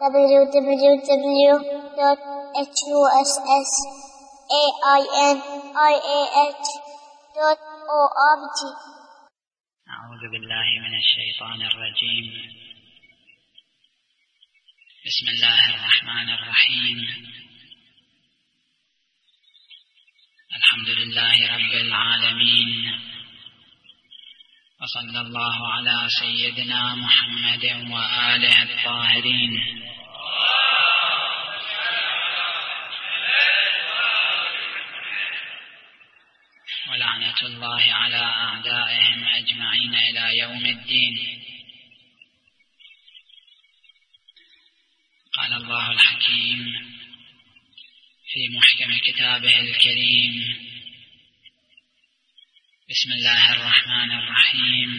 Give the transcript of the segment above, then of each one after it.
www.hussainih.org. أعوذ بالله من الشيطان الرجيم. بسم الله الرحمن الرحيم. الحمد لله رب العالمين، وصلى الله على سيدنا محمد وآله الطاهرين، ولعنة الله على أعدائهم أجمعين إلى يوم الدين. قال الله الحكيم في محكم كتابه الكريم: بسم الله الرحمن الرحيم.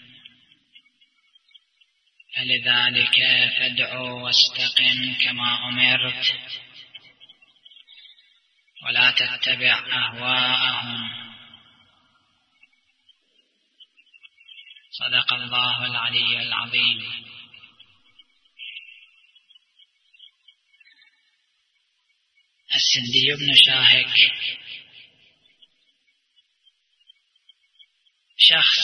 فلذلك فادع واستقم كما أمرت، ولا تتبع أهواءهم. صدق الله العلي العظيم. السندي بن شاهك شخص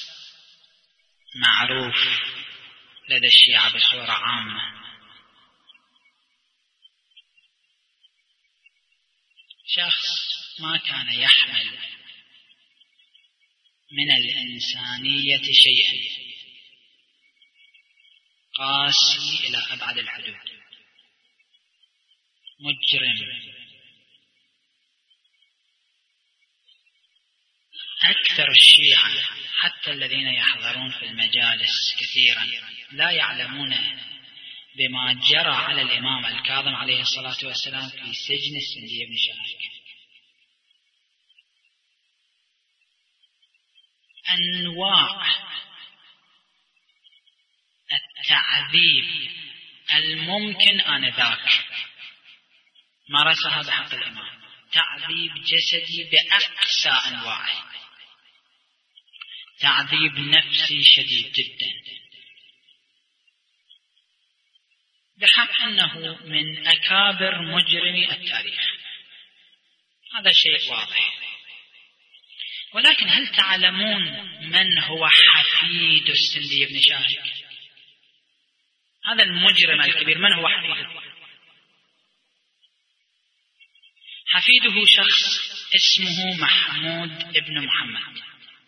معروف لدى الشيعة بصورة عامة، شخص ما كان يحمل من الإنسانية شيئا، قاسي إلى أبعد الحدود، مجرم. أكثر الشيعة حتى الذين يحضرون في المجالس كثيرا لا يعلمون بما جرى على الإمام الكاظم عليه الصلاة والسلام في سجن السندي بن شاهك. أنواع التعذيب الممكن آنذاك مارسها بحق الإمام، تعذيب جسدي بأقصى أنواعه، تعذيب نفسي شديد جدا، بحق أنه من أكابر مجرمي التاريخ، هذا شيء واضح. ولكن هل تعلمون من هو حفيد السندي بن شاهك؟ هذا المجرم الكبير من هو حفيده؟ حفيده شخص اسمه محمود بن محمد،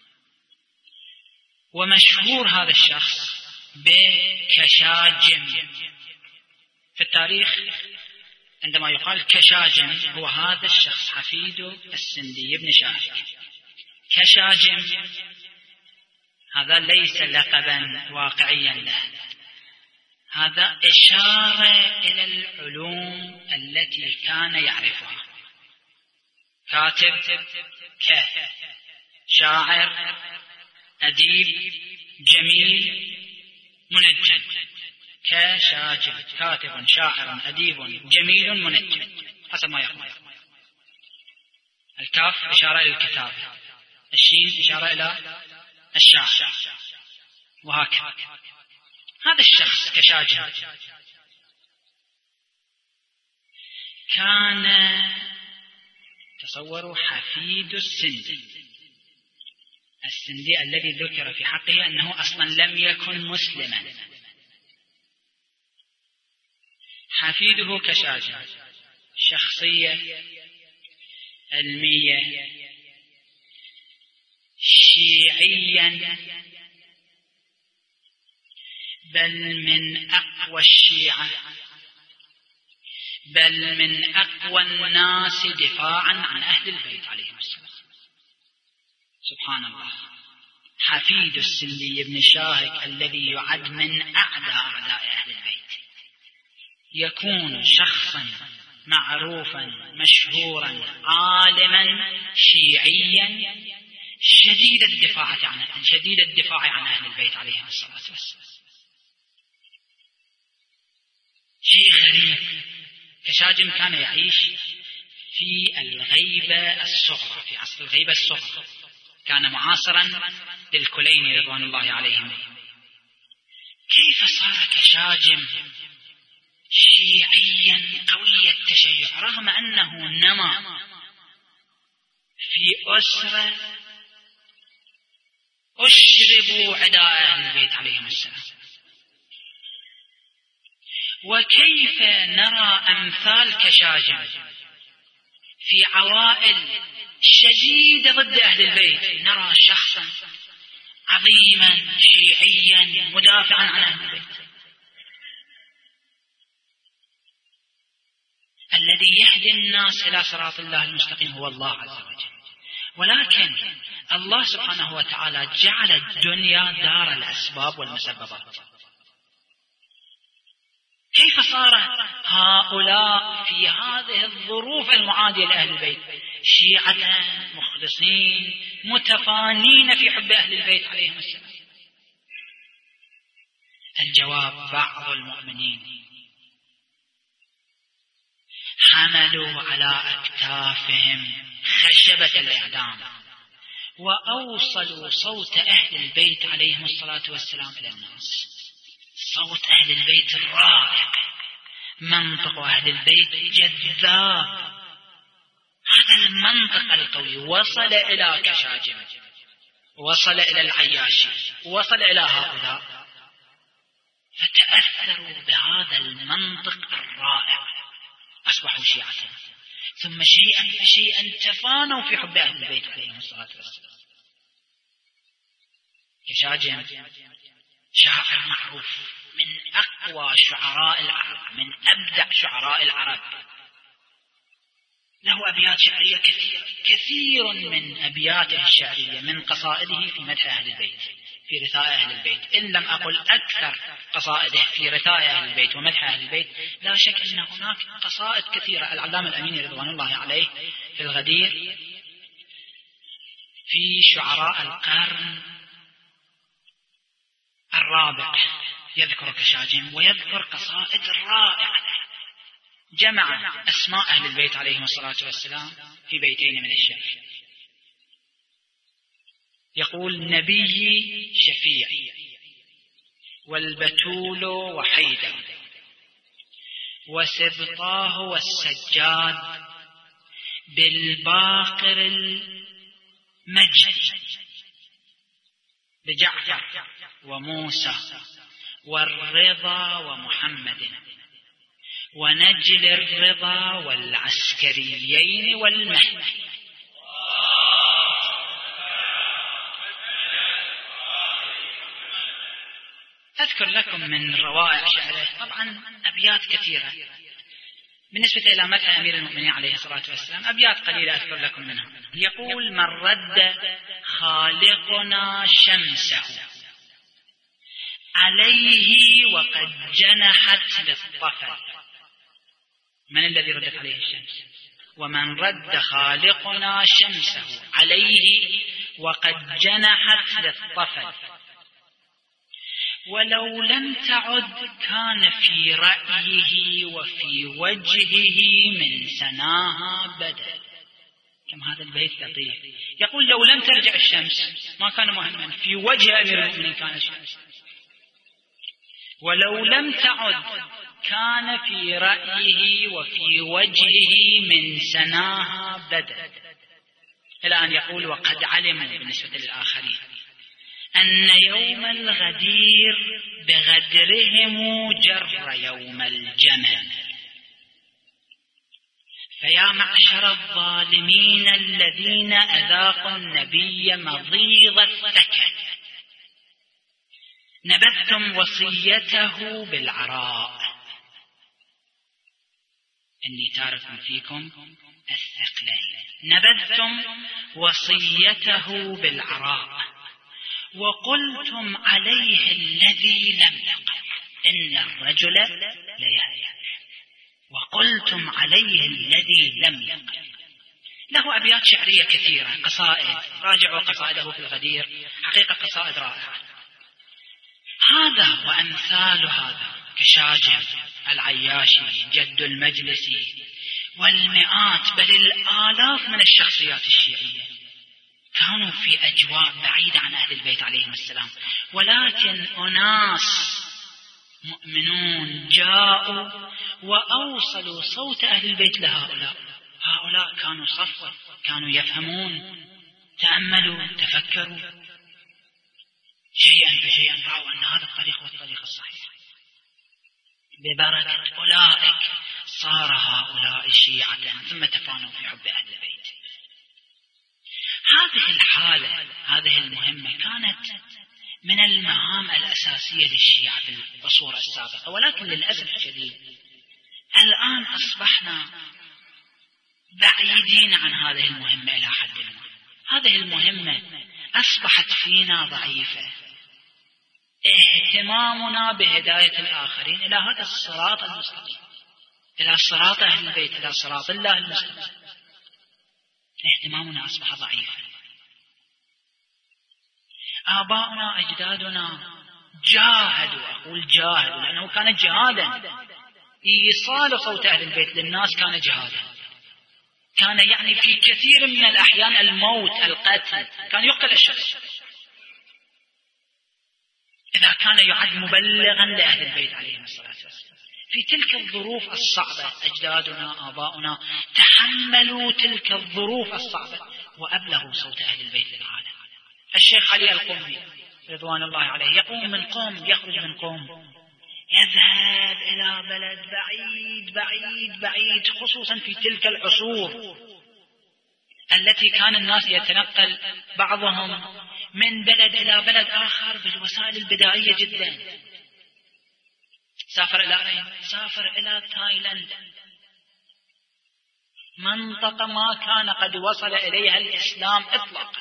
ومشهور هذا الشخص بكشاجم. في التاريخ عندما يقال كشاجم هو هذا الشخص حفيد السندي بن شاهك. كشاجم هذا ليس لقبا واقعيا له، هذا إشارة إلى العلوم التي كان يعرفها. كاتب، شاعر، أديب، جميل، منجم. كشاجم، كاتب، شاعر، أديب، جميل، منجم، حسب ما يقول. الكاف إشارة إلى الكتابة، الشين إشارة إلى الشعر، وهكذا. هذا الشخص كشاجم كان تصوروا حفيد السندي الذي ذكر في حقه أنه أصلا لم يكن مسلما. حفيده كشاجم، شخصية علمية، شيعيا، بل من أقوى الشيعة، بل من أقوى الناس دفاعا عن أهل البيت عليهم السلام. سبحان الله. حفيد السندي بن شاهك الذي يعد من أعداء أهل البيت يكون شخصا معروفا مشهورا عالما شيعيا شديد الدفاع عن أهل البيت عليهم الصلاة والسلام. شيء غريب. كشاجم كان يعيش في الغيبة الصغرى، في عصر الغيبة الصغرى، كان معاصرا للكليني رضوان الله عليهم. كيف صار كشاجم شيعيا قوي التشيع، رغم أنه نما في أسرة أشربوا عداء أهل البيت عليهم السلام. وكيف نرى أمثال كشاجم في عوائل شديدة ضد أهل البيت، نرى شخصا عظيما شيعيا مدافعا عن أهل البيت. الذي يهدي الناس إلى صراط الله المستقيم هو الله عز وجل، ولكن الله سبحانه وتعالى جعل الدنيا دار الأسباب والمسببات. كيف صار هؤلاء في هذه الظروف المعادية لأهل البيت شيعة مخلصين متفانين في حب أهل البيت عليهم السلام؟ الجواب: بعض المؤمنين حملوا على أكتافهم خشبة الإعدام وأوصلوا صوت أهل البيت عليهم الصلاة والسلام إلى الناس. صوت أهل البيت الرائع، منطق أهل البيت جذاب. هذا المنطق القوي وصل إلى كشاجم، وصل إلى العياشي، وصل إلى هؤلاء، فتأثروا بهذا المنطق الرائع، أصبحوا شيعة، ثم شيئا فشيئا تفانوا في حب أهل البيت عليهم الصلاة والسلام. كشاجم شاعر معروف، من أقوى شعراء العرب، من أبدع شعراء العرب، له أبيات شعرية كثيرة. كثير من أبياته الشعرية من قصائده في مدح أهل البيت، في رثاء أهل البيت. إن لم أقل أكثر قصائده في رثاء أهل البيت ومدح أهل البيت. لا شك أن هناك قصائد كثيرة. العلامة الأميني رضوان الله عليه في الغدير في شعراء القرن الرابع يذكر كشاجم ويذكر قصائد رائعة، جمع أسماء أهل البيت عليهم الصلاة والسلام في بيتين من الشعر. يقول: نبي شفيع والبتول وحيدر وسبطاه والسجاد بالباقر المجد بجعفر وموسى والرضا ومحمد ونجل الرضا والعسكريين والمهدي. أذكر لكم من روائع شعره، طبعا أبيات كثيرة بالنسبة إلى مدح أمير المؤمنين عليه الصلاة والسلام، أبيات قليلة أذكر لكم منها. يقول: من رد خالقنا شمسه عليه وقد جنحت للطفل. من الذي ردت عليه الشمس؟ ومن رد خالقنا شمسه عليه وقد جنحت للطفل ولو لم تعد كان في رأيه وفي وجهه من سناها بدل. كم هذا البيت لطيف. يقول: لو لم ترجع الشمس ما كان مهما، في وجه أمير المؤمنين كان الشمس. ولو لم تعد كان في رأيه وفي وجهه من سناها بدل. إلى أن يقول: وقد علموا بالنسبة للآخرين أن يوم الغدير بغدرهم جر يوم الجمل. فيا معشر الظالمين الذين أذاقوا النبي مضيض الثكل نبذتم وصيته بالعراء. إني تارك فيكم الثقلين. نبذتم وصيته بالعراء وقلتم عليه الذي لم يقل إن الرجل ليهلك. وقلتم عليه الذي لم يقل. له أبيات شعرية كثيرة، قصائد، راجعوا قصائده في الغدير، حقيقة قصائد رائعة. هذا وأمثال هذا كشاجم، العياشي، جد المجلسي، والمئات بل الآلاف من الشخصيات الشيعية كانوا في أجواء بعيدة عن أهل البيت عليهم السلام، ولكن أناس مؤمنون جاءوا وأوصلوا صوت أهل البيت لهؤلاء. هؤلاء كانوا صفوة، كانوا يفهمون، تأملوا، تفكروا شيئا فشيئا، رأوا أن هذا الطريق هو الطريق الصحيح. ببركة أولئك صار هؤلاء شيعة ثم تفانوا في حب أهل البيت. هذه الحالة، هذه المهمة كانت من المهام الأساسية للشيعة في العصور السابقة، ولكن للأسف الشديد الآن أصبحنا بعيدين عن هذه المهمة إلى حد ما. هذه المهمة أصبحت فينا ضعيفة. اهتمامنا بهداية الآخرين إلى هذا الصراط المستقيم، إلى صراط أهل البيت، إلى صراط الله المستقيم، اهتمامنا أصبح ضعيفا. آباؤنا أجدادنا جاهدوا، أقول جاهدوا لأنه كان جهادا. إيصال صوت أهل البيت للناس كان جهادا، كان يعني في كثير من الأحيان الموت، القتل، كان يقتل الشخص إذا كان يعد مبلغا لأهل البيت عليهم الصلاة والسلام. في تلك الظروف الصعبة أجدادنا آباؤنا تحملوا تلك الظروف الصعبة وأبلغوا صوت أهل البيت للعالم. الشيخ علي القومي رضوان الله عليه يقوم من قوم، يخرج من قوم، يذهب إلى بلد بعيد بعيد بعيد، خصوصا في تلك العصور التي كان الناس يتنقل بعضهم من بلد إلى بلد آخر بالوسائل البدائية جدا. سافر إلى أين؟ سافر إلى تايلاند، منطقة ما كان قد وصل إليها الإسلام إطلاقا.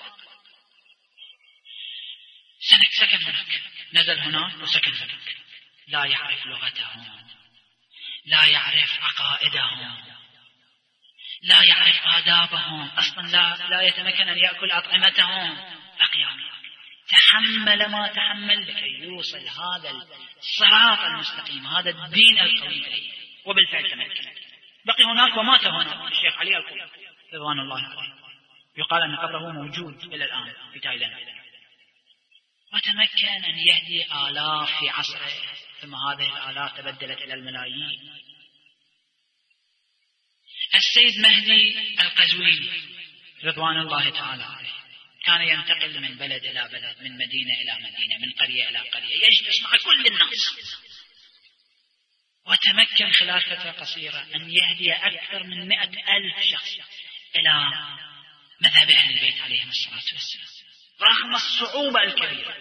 سكن هناك، نزل هناك وسكن هناك، لا يعرف لغتهم، لا يعرف عقائدهم، لا يعرف آدابهم، أصلا لا يتمكن أن يأكل أطعمتهم. بقي تحمل ما تحمل لكي يوصل هذا الصراط المستقيم، هذا الدين القويم إليه، وبالفعل تمكن. بقي هناك ومات هناك الشيخ علي القومي رضوان الله عليه، يقال أن قبره موجود إلى الآن في تايلاند. وتمكن أن يهدي آلاف في عصره، ثم هذه الآلاف تبدلت إلى الملايين. السيد مهدي القزويني رضوان الله تعالى عليه كان ينتقل من بلد إلى بلد، من مدينة إلى مدينة، من قرية إلى قرية، يجلس مع كل الناس، وتمكن خلال فترة قصيرة أن يهدي أكثر من 100,000 شخص إلى مذهب أهل البيت عليهم الصلاة والسلام، رغم الصعوبة الكبيرة.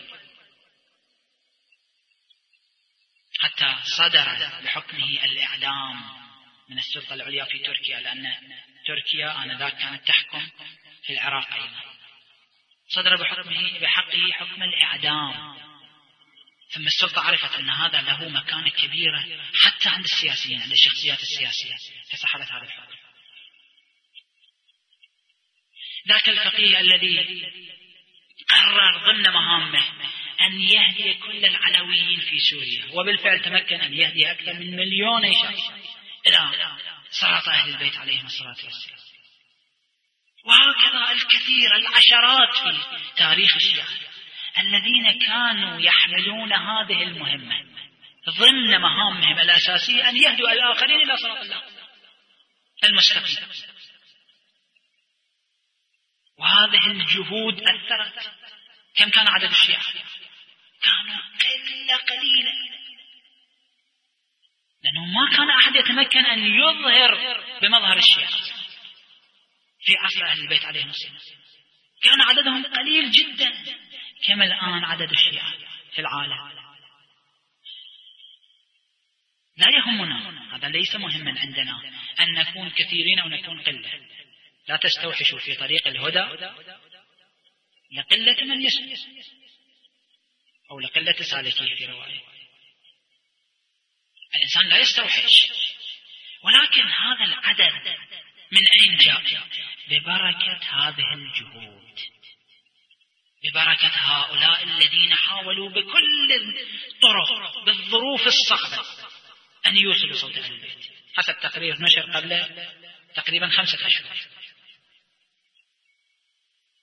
حتى صدر بحكمه الإعدام من السلطة العليا في تركيا، لأن تركيا آنذاك كانت تحكم في العراق أيضا. صدر بحقه حكم الإعدام، ثم السلطة عرفت أن هذا له مكانة كبيرة حتى عند السياسيين، عند الشخصيات السياسية، فسحبت هذا الحكم. ذاك الفقيه الذي قرر ضمن مهامه أن يهدي كل العلويين في سوريا، وبالفعل تمكن أن يهدي أكثر من 1,000,000 شخص إلى صراط أهل البيت عليهم الصلاة والسلام. وهكذا الكثير، العشرات في تاريخ الشيعة الذين كانوا يحملون هذه المهمة ضمن مهامهم الأساسية أن يهدوا الآخرين إلى صراط الله المستقيم. وهذه الجهود أثرت. كم كان عدد الشيعة؟ كانوا قليلة، لأنه ما كان أحد يتمكن أن يظهر بمظهر الشيعة في عصر أهل البيت عليهم السلام. كان عددهم قليل جدا، كما الآن عدد الشيعة في العالم. لا يهمنا، هذا ليس مهما عندنا أن نكون كثيرين أو نكون قلة. لا تستوحشوا في طريق الهدى لقلة من يسلك أو لقلة سالكيه في رواية. الإنسان لا يستوحش، ولكن هذا العدد من أين جاء؟ ببركة هذه الجهود، ببركة هؤلاء الذين حاولوا بكل الطرق بالظروف الصعبة أن يوصلوا صوت أهل البيت. حسب تقرير نشر قبل تقريبا 5 أشهر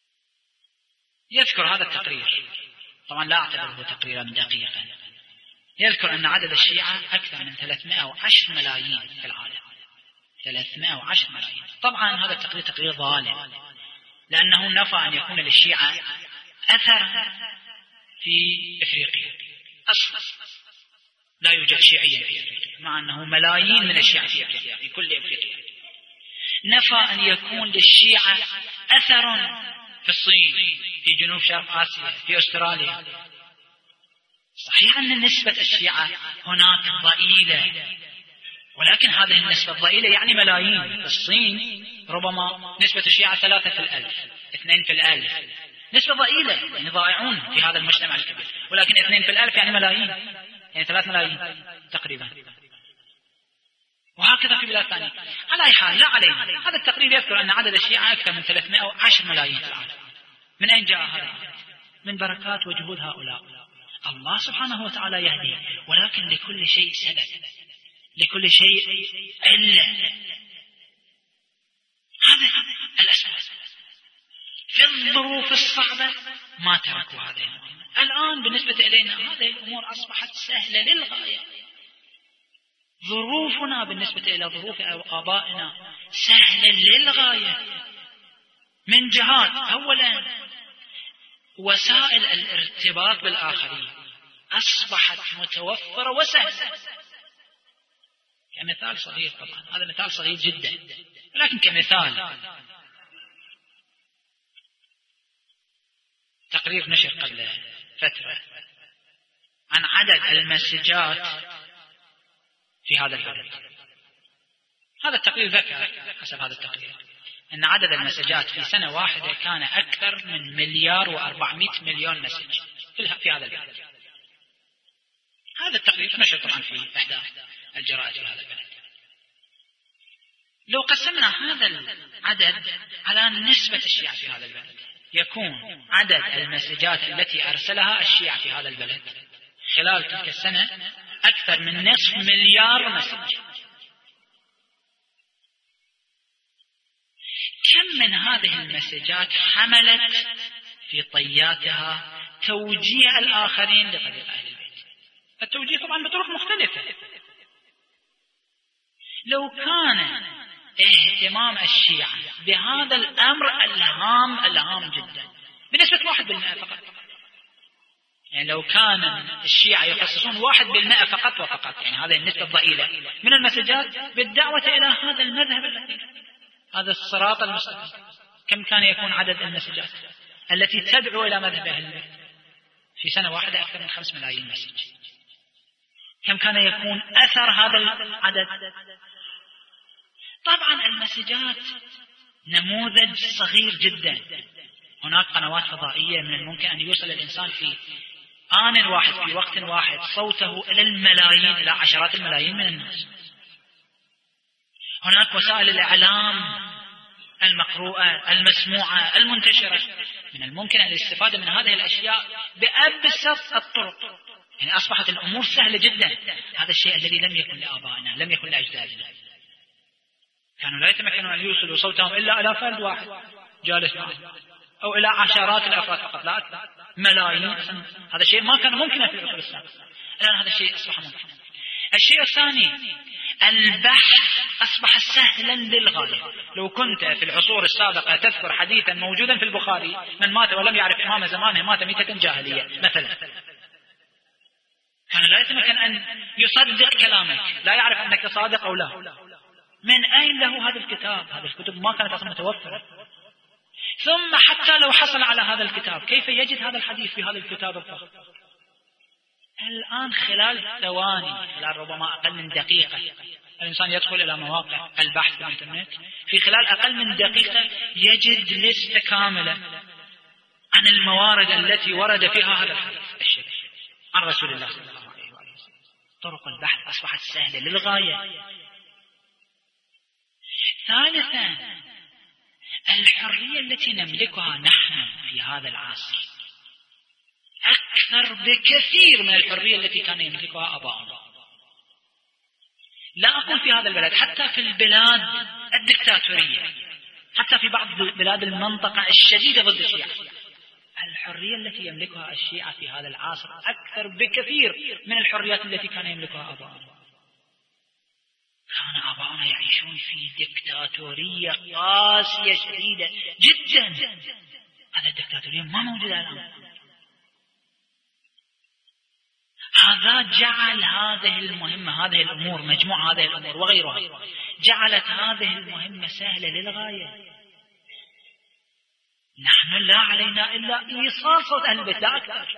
يذكر هذا التقرير، طبعا لا أعتبره تقريرا دقيقا، يذكر أن عدد الشيعة أكثر من 310 ملايين في العالم. 310 ملايين. طبعا هذا التقرير تقرير ظالم، لأنه نفى أن يكون للشيعة أثر في إفريقيا أصلا. لا يوجد شيعيا في أفريقيا، مع أنه ملايين من الشيعة في أفريقيا، في كل أفريقيا. نفى أن يكون للشيعة أثر في الصين، في جنوب شرق آسيا، في أستراليا. صحيح أن نسبة الشيعة هناك ضئيلة، ولكن هذه النسبة الضئيلة يعني ملايين. في الصين ربما نسبة الشيعة 3 في الألف، 2 في الألف، نسبة ضئيلة، يعني ضائعون في هذا المجتمع الكبير. ولكن 2 في الألف يعني ملايين، يعني 3 ملايين تقريبا. وهكذا في بلاد ثانية. على أي حال لا علينا، هذا التقرير يذكر أن عدد الشيعة أكثر من 310 ملايين في العالم. من أين جاء هذا؟ من بركات وجهود هؤلاء. الله سبحانه وتعالى يهدي، ولكن لكل شيء سبب، لكل شيء علة. هذا الأسباب. في الظروف الصعبة ما تركوا هذا. الآن بالنسبة إلينا هذه الأمور أصبحت سهلة للغاية. ظروفنا بالنسبة إلى ظروف آبائنا سهلة للغاية، من جهات. أولا وسائل الارتباط بالآخرين أصبحت متوفرة وسهلة. كمثال صغير، طبعا هذا مثال صغير جدا، ولكن كمثال تقرير نشر قبل فترة عن عدد المسجات في هذا البلد. هذا التقرير ذكر حسب هذا التقرير أن عدد المسجات في سنة واحدة كان أكثر من 1,400,000,000 مسج في هذا البلد. هذا التقرير نشر طبعا في إحدى الجرائد في هذا البلد. لو قسمنا هذا العدد على نسبة الشيعة في هذا البلد، يكون عدد المسجات التي أرسلها الشيعة في هذا البلد خلال تلك السنة أكثر من 500,000,000 مسج. كم من هذه المسجات حملت في طياتها توجيه الآخرين لطريق أهل البيت؟ التوجيه طبعا بطرق مختلفة. لو كان اهتمام الشيعة بهذا الأمر الهام جدا بنسبة 1% فقط، يعني لو كان الشيعة يخصصون 1% فقط وفقط، يعني هذه النسبة الضئيلة من المسجات بالدعوة إلى هذا المذهب الذي هذا الصراط المستقيم، كم كان يكون عدد المسجات التي تدعو إلى مذهب أهل البيت في سنة واحدة؟ أكثر من 5 ملايين مسج. كم كان يكون أثر هذا العدد؟ طبعا المسجات نموذج صغير جدا. هناك قنوات فضائية من الممكن أن يوصل الإنسان في آن واحد، في وقت واحد، صوته إلى الملايين، إلى عشرات الملايين من الناس. هناك وسائل الإعلام المقروءة المسموعة المنتشرة، من الممكن الاستفادة من هذه الأشياء بأبسط الطرق. يعني أصبحت الأمور سهلة جدا. هذا الشيء الذي لم يكن لآبائنا، لم يكن لأجدادنا. كانوا لا يتمكنون أن يوصلوا صوتهم إلا إلى فرد واحد جالس معه، أو إلى عشرات الأفراد فقط، لا ملايين. هذا الشيء ما كان ممكنا في العصور السابقة، الآن هذا الشيء أصبح ممكن. الشيء الثاني، البحث أصبح سهلا للغاية. لو كنت في العصور السابقة تذكر حديثا موجودا في البخاري، من مات ولم يعرف إمام زمانه مات ميتة جاهلية مثلا، كان لا يتمكن أن يصدق كلامك، لا يعرف أنك صادق أو لا. من أين له هذا الكتاب؟ هذه الكتب ما كانت أصلا متوفرة. ثم حتى لو حصل على هذا الكتاب، كيف يجد هذا الحديث في هذا الكتاب الفخم؟ الآن خلال ثواني، خلال ربما أقل من دقيقة، الإنسان يدخل إلى مواقع البحث في الإنترنت، في خلال أقل من دقيقة يجد لستة كاملة عن الموارد التي ورد فيها هذا الحديث الشريف عن رسول الله صلى الله عليه وسلم. طرق البحث أصبحت سهلة للغاية. ثالثا، الحرية التي نملكها نحن في هذا العصر أكثر بكثير من الحرية التي كان يملكها آباؤنا. لا أقول في هذا البلد، حتى في البلاد الدكتاتورية، حتى في بعض بلاد المنطقة الشديدة ضد الشيعة، الحرية التي يملكها الشيعة في هذا العصر أكثر بكثير من الحريات التي كان يملكها آباؤنا. كان آباؤنا يعيشون في ديكتاتورية قاسية شديدة جدا. هذا الديكتاتورية ما موجودة الآن. هذا جعل هذه المهمة، هذه الأمور، مجموعة هذه الأمور وغيرها، جعلت هذه المهمة سهلة للغاية. نحن لا علينا إلا إيصال صوت أهل البيت لا أكثر.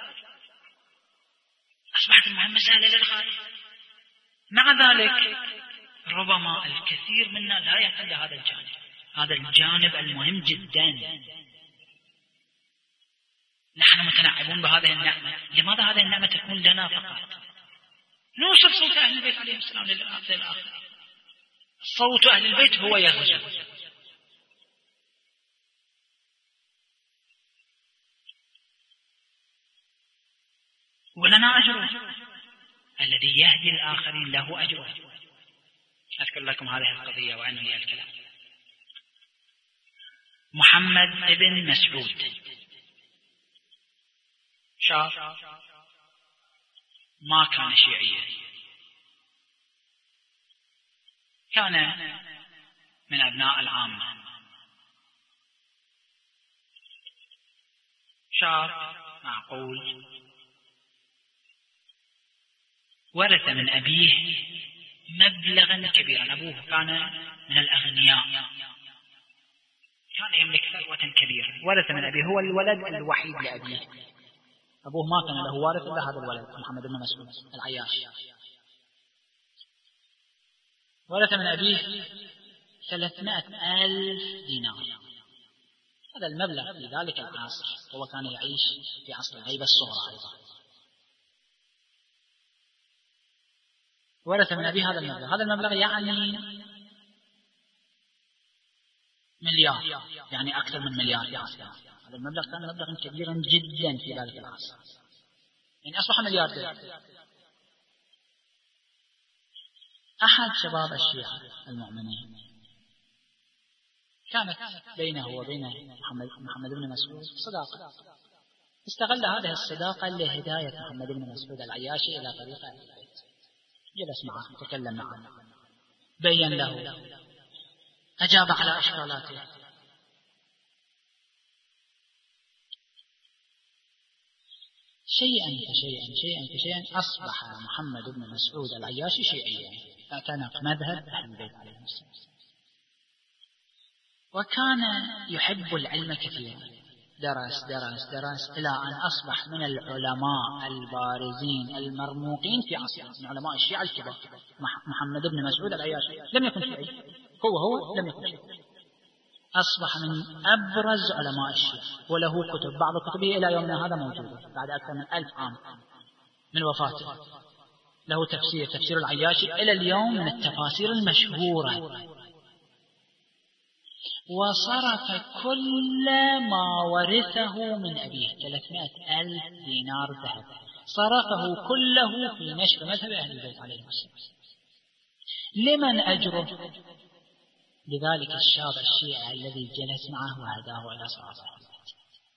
أصبحت المهمة سهلة للغاية. مع ذلك ربما الكثير منا لا يهتم بهذا الجانب، هذا الجانب المهم جدا. نحن متنعمون بهذه النعمة. لماذا هذه النعمة تكون لنا فقط؟ نوصل صوت أهل البيت عليهم السلام للآخر. صوت أهل البيت هو يغزو. ولنا أجر، الذي يهدي الآخرين له أجر. أذكر لكم هذه القضية وعنه هي الكلام. محمد ابن مسعود شاب ما كان شيعيا، كان من أبناء العامة، شاب معقول، ورث من أبيه مبلغا كبيرا. أبوه كان من الأغنياء، كان يملك ثروة كبيرة، ورث من أبيه، هو الولد الوحيد لأبيه. أبوه ما كان له وارث إلا هذا الولد محمد بن مسعود العياش. ورث من أبيه 300,000 دينار. هذا المبلغ في ذلك العصر، هو كان يعيش في عصر الغيبة الصغرى أيضا. ورث من أبيه هذا المبلغ. هذا المبلغ يعني مليار، يعني أكثر من مليار في عصرنا. هذا المبلغ كان مبلغا كبيرا جدا في ذلك العصر، يعني أصبح ملياردير. أحد شباب الشيعة المؤمنين كانت بينه وبين محمد بن مسعود صداقة. استغل هذه الصداقة لهداية محمد بن مسعود العياشي إلى طريق أهل البيت. جلس معه، تكلم معه، بين له، أجاب على أشكالاته. شيئا فشيئا أصبح محمد بن مسعود العياشي شيعيا، اعتنق مذهب أهل البيت عليهم السلام، وكان يحب العلم كثيرا. درس إلى أن أصبح من العلماء البارزين المرموقين في عصره، من علماء الشيعة الكبار. محمد بن مسعود العياشي لم يكن شيعي، هو لم يكن شيعي، أصبح من أبرز علماء الشيعة، وله كتب، بعض كتبه إلى يومنا هذا موجودة بعد أكثر من 1000 عام من وفاته. له تفسير العياشي إلى اليوم من التفاسير المشهورة. وصرف كل ما ورثه من أبيه 300,000 دينار ذهب، صرفه كله في نشر مذهب أهل البيت عليهم السلام. لمن أجره؟ لذلك الشاب الشيعي الذي جلس معه وهداه إلى صراط أهل البيت.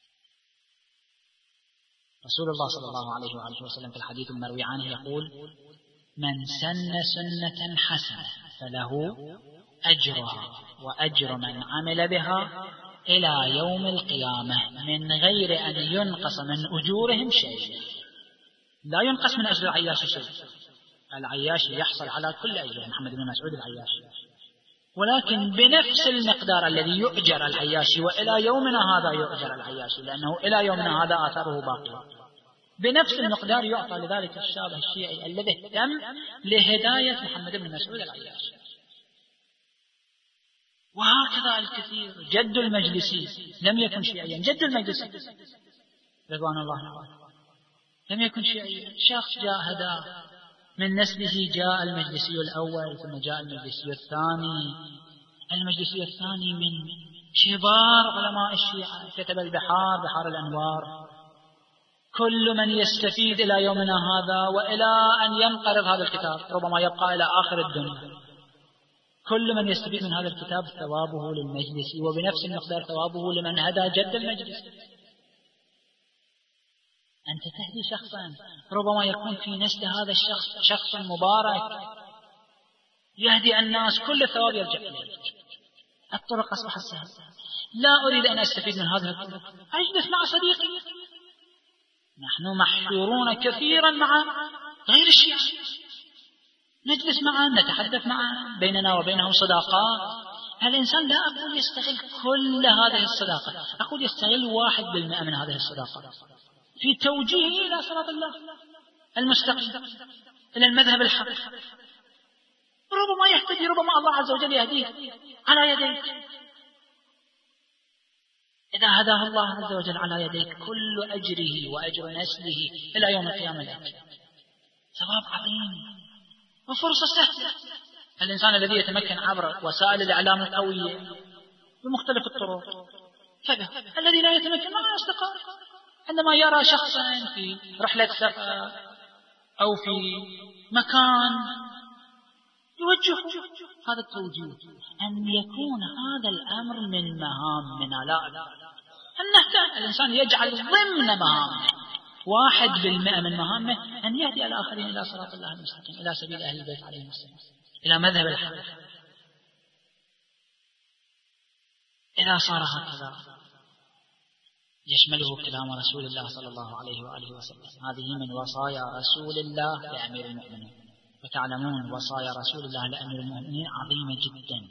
رسول الله صلى الله عليه وآله وسلم في الحديث المروي عنه يقول: من سن سنة حسنة فله أجرها وأجر من عمل بها إلى يوم القيامة من غير أن ينقص من أجورهم شيء. لا ينقص من أجر العياشي شيء، العياشي يحصل على كل أجر محمد بن مسعود العياشي، ولكن بنفس المقدار الذي يؤجر العياشي، وإلى يومنا هذا يؤجر العياشي، لأنه إلى يومنا هذا آثاره باقية. بنفس المقدار يعطى لذلك الشاب الشيعي الذي اهتم لهداية محمد بن مسعود العياشي. وهكذا الكثير. جد المجلسي لم يكن شيعيا، جد المجلسي رضوان الله عنه لم يكن شيعيا، شخص جاهد من نسله. جاء المجلسي الأول، ثم جاء المجلسي الثاني. المجلسي الثاني من كبار علماء الشيعة، كتب البحار، بحار الأنوار. كل من يستفيد إلى يومنا هذا وإلى أن ينقرض هذا الكتاب، ربما يبقى إلى آخر الدنيا، كل من يستفيد من هذا الكتاب ثوابه للمجلس، وبنفس المقدار ثوابه لمن هدى جد المجلس. أنت تهدي شخصا ربما يكون في نسل هذا الشخص شخص مبارك يهدي الناس، كل الثواب يرجع إليك. الطرق أصبحت سهلة. لا أريد أن أستفيد من هذه الطرق، أجلس مع صديقي. نحن محشورون كثيرا مع غير الشيعة، نجلس معه، نتحدث معه، بيننا وبينه صداقات. الإنسان لا أقول يستغل كل هذه الصداقة، أقول يستغل 1% من هذه الصداقة في توجيهه إلى صراط الله المستقيم، إلى المذهب الحق. ربما يهتدي، ربما الله عز وجل يهديه على يديك. إذا هداه الله عز وجل على يديك كل أجره وأجر نسله إلى يوم القيامة لك، ثواب عظيم وفرصة سهلة. الإنسان الذي يتمكن عبر وسائل الإعلام القوية بمختلف الطرق كذا، الذي لا يتمكن مع أصدقائه عندما يرى شخصا في رحلة سفر أو في مكان يوجه هذا التوجيه، أن يكون هذا الأمر من مهامنا. لا أن نهتم الإنسان يجعل ضمن مهامه 1% من مهامه أن يهدي الآخرين إلى صراط الله المستقيم، إلى سبيل أهل البيت عليهم السلام، إلى مذهب الحق. إذا صار هكذا يشمله كلام رسول الله صلى الله عليه وآله وسلم. هذه من وصايا رسول الله لأمير المؤمنين، وتعلمون وصايا رسول الله لأمير المؤمنين عظيمة جدا،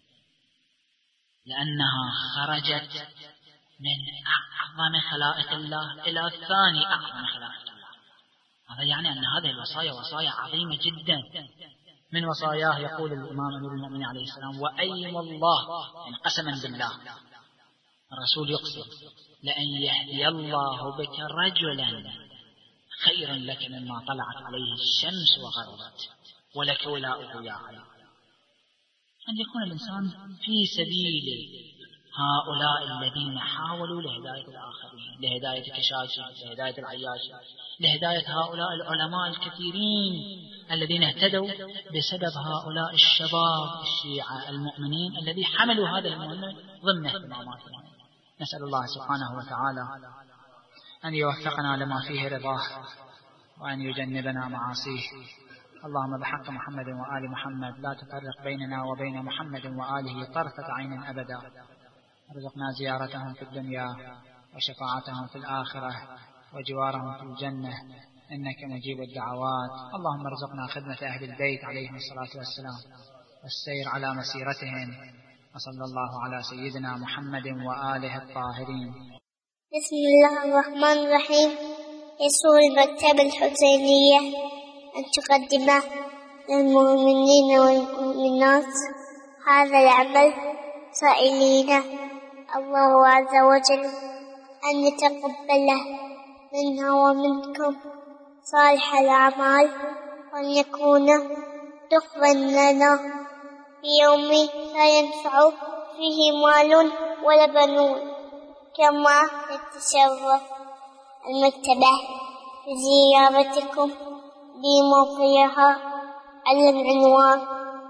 لأنها خرجت من أعظم خلائق الله إلى ثاني أعظم خلائق الله. هذا يعني أن هذه الوصايا وصايا عظيمة جدا. من وصاياه يقول الإمام أمير المؤمنين عليه السلام: وأيم الله، يعني قسما بالله، الرسول يقسم: لأن يهدي الله بك رجلا خير لك مما طلعت عليه الشمس وغربت ولك ولاؤه يا علي. أن يكون الإنسان في سبيل هؤلاء الذين حاولوا لهداية الآخرين، لهداية كشاشي، لهداية العياشي، لهداية هؤلاء العلماء الكثيرين الذين اهتدوا بسبب هؤلاء الشباب الشيعة المؤمنين الذي حملوا هذا المهم ضمن اهتماماتهم. نسأل الله سبحانه وتعالى أن يوفقنا لما فيه رضاه وأن يجنبنا معاصيه. اللهم بحق محمد وآل محمد لا تفرق بيننا وبين محمد وآله طرفة عين أبدا. ارزقنا زيارتهم في الدنيا وشفاعتهم في الآخرة وجوارهم في الجنة إنك مجيب الدعوات. اللهم ارزقنا خدمة أهل البيت عليهم الصلاة والسلام والسير على مسيرتهم. وصلى الله على سيدنا محمد وآله الطاهرين. بسم الله الرحمن الرحيم. يسر المكتبة الحسينية أن تقدم للمؤمنين والمؤمنات هذا العمل سائلين الله عز وجل أن يتقبله منا ومنكم صالح الأعمال، وأن يكون دخلا لنا في يوم لا ينفع فيه مال ولا بنون. كما تتشرف المكتبة بزيارتكم بموقعها على العنوان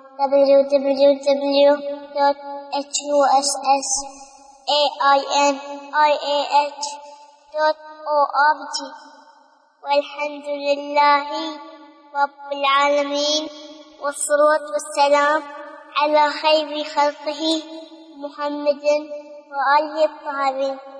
www.hussainih.org. والحمد لله رب العالمين، والصلاة والسلام على خير خلقه محمد وآله الطاهرين.